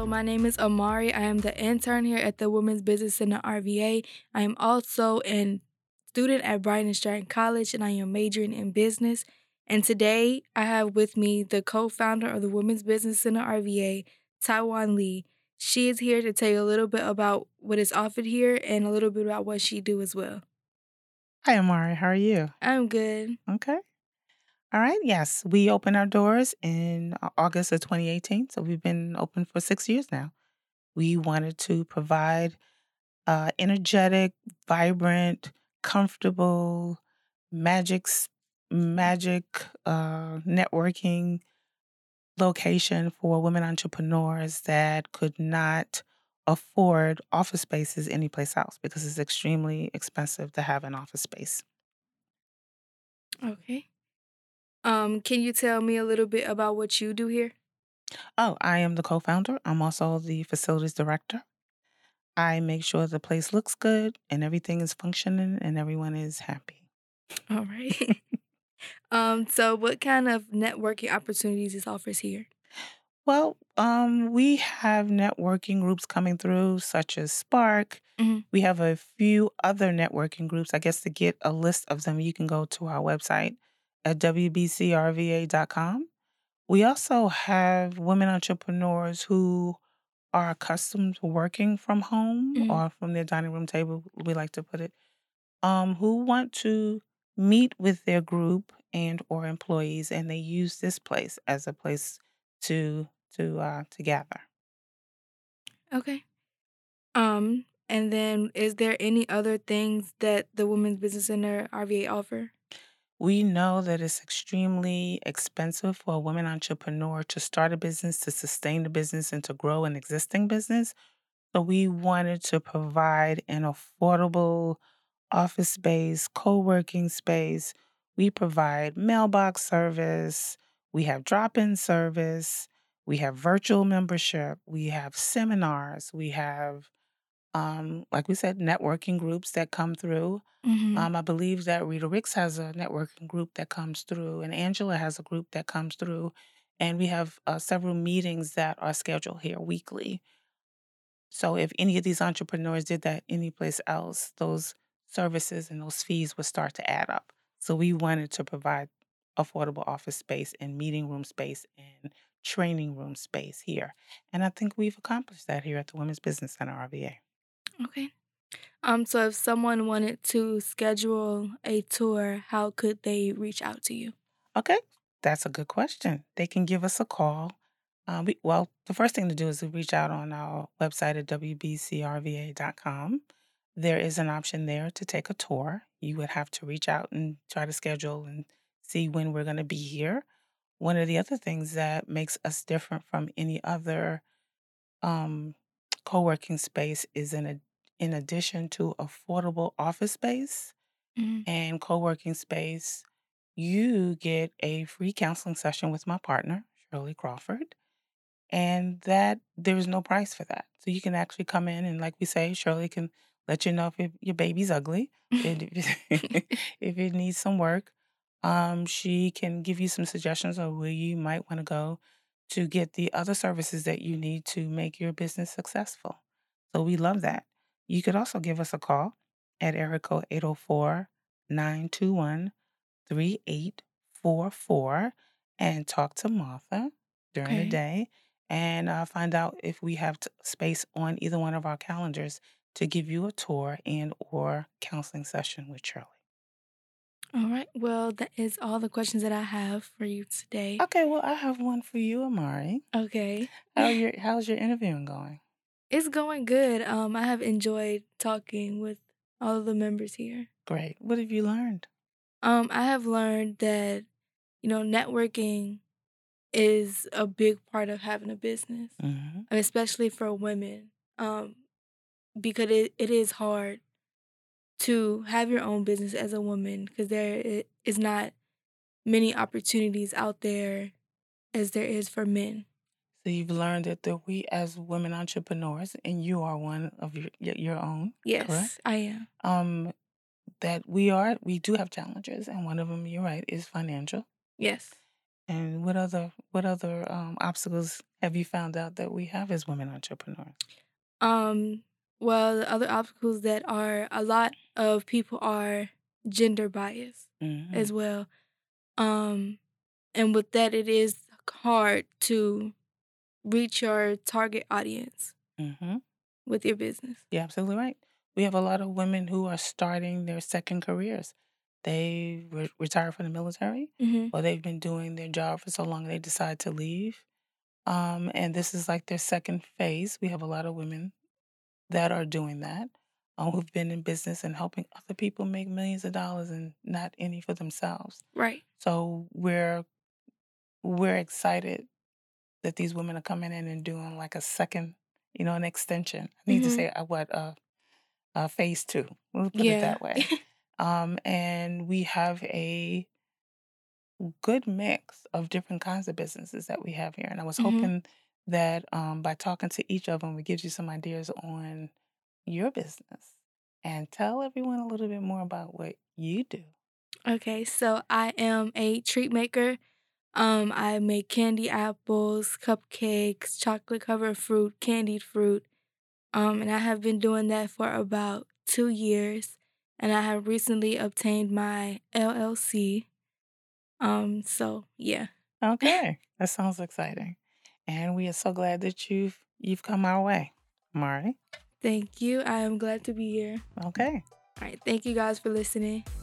my name is Amari. I am the intern here at the Women's Business Center RVA. I am also a student at Brighton Stratton College, and I am majoring in business. And today, I have with me the co-founder of the Women's Business Center RVA, Taiwan Lee. She is here to tell you a little bit about what is offered here and a little bit about what she do as well. Hi, Amari. How are you? I'm good. Okay. All right. Yes, we opened our doors in August of 2018, so we've been open for 6 years now. We wanted to provide energetic, vibrant, comfortable, magic, magic networking location for women entrepreneurs that could not afford office spaces anyplace else because it's extremely expensive to have an office space. Okay. Can you tell me a little bit about what you do here? Oh, I am the co-founder. I'm also the facilities director. I make sure the place looks good and everything is functioning and everyone is happy. All right. So what kind of networking opportunities is offers here? Well, we have networking groups coming through, such as Spark. Mhm. We have a few other networking groups. I guess to get a list of them, you can go to our website at wbcrva.com. We also have women entrepreneurs who are accustomed to working from home Mhm. or from their dining room table, we like to put it, who want to meet with their group and or employees, and they use this place as a place to gather. Okay. And then is there any other things that the Women's Business Center RVA offer? We know that it's extremely expensive for a women entrepreneur to start a business, to sustain the business, and to grow an existing business. So we wanted to provide an affordable office space, co-working space. We provide mailbox service. We have drop-in service. We have virtual membership. We have seminars. We have, like we said, networking groups that come through. Mhm. I believe that Rita Ricks has a networking group that comes through, and Angela has a group that comes through. And we have several meetings that are scheduled here weekly. So if any of these entrepreneurs did that anyplace else, those services and those fees would start to add up. So we wanted to provide affordable office space and meeting room space and training room space here. And I think we've accomplished that here at the Women's Business Center RVA. Okay. So if someone wanted to schedule a tour, how could they reach out to you? Okay, that's a good question. They can give us a call. Well, the first thing to do is to reach out on our website at wbcrva.com. There is an option there to take a tour. You would have to reach out and try to schedule and see when we're going to be here. One of the other things that makes us different from any other um, co-working space is in addition to affordable office space Mhm. and co-working space, you get a free counseling session with my partner, Shirley Crawford, and that there's no price for that. So you can actually come in and, like we say, Shirley can let you know if your baby's ugly, and if it needs some work. She can give you some suggestions on where you might want to go to get the other services that you need to make your business successful. So we love that. You could also give us a call at area code 804-921-3844 and talk to Martha during the Okay. day and find out if we have space on either one of our calendars to give you a tour and or counseling session with Shirley. All right. Well, that is all the questions that I have for you today. Okay, well, I have one for you, Amari. Okay. How's your interviewing going? It's going good. I have enjoyed talking with all of the members here. Great. What have you learned? I have learned that, networking is a big part of having a business, Hmm. and especially for women, because it is hard to have your own business as a woman because is not many opportunities out there as there is for men. So you've learned that we as women entrepreneurs, and you are one of your own, Yes, correct? I am. Um, that we do have challenges, and one of them, you're right, is financial. Yes. And what other obstacles have you found out that we have as women entrepreneurs? Um, well, the other obstacles that are a lot of people are gender bias Hmm. as well. Um, and with that, it is hard to reach your target audience Hmm. with your business. You're absolutely right. We have a lot of women who are starting their second careers. They retire from the military, Mhm. or they've been doing their job for so long they decide to leave. And this is like their second phase. We have a lot of women that are doing that, who've been in business and helping other people make millions of dollars and not any for themselves. Right. So we're excited that these women are coming in and doing like a second, an extension. I need to Mhm. say phase two. We'll put it Yeah. that way. And we have a good mix of different kinds of businesses that we have here. And I was Mhm. hoping that by talking to each of them, we gives you some ideas on your business and tell everyone a little bit more about what you do. Okay, so I am a treat maker. I make candy apples, cupcakes, chocolate covered fruit, candied fruit. And I have been doing that for about 2 years. And I have recently obtained my LLC. So yeah. Okay, that sounds exciting, and we are so glad that you've come our way, Mari. Thank you. I am glad to be here. Okay. All right. Thank you guys for listening.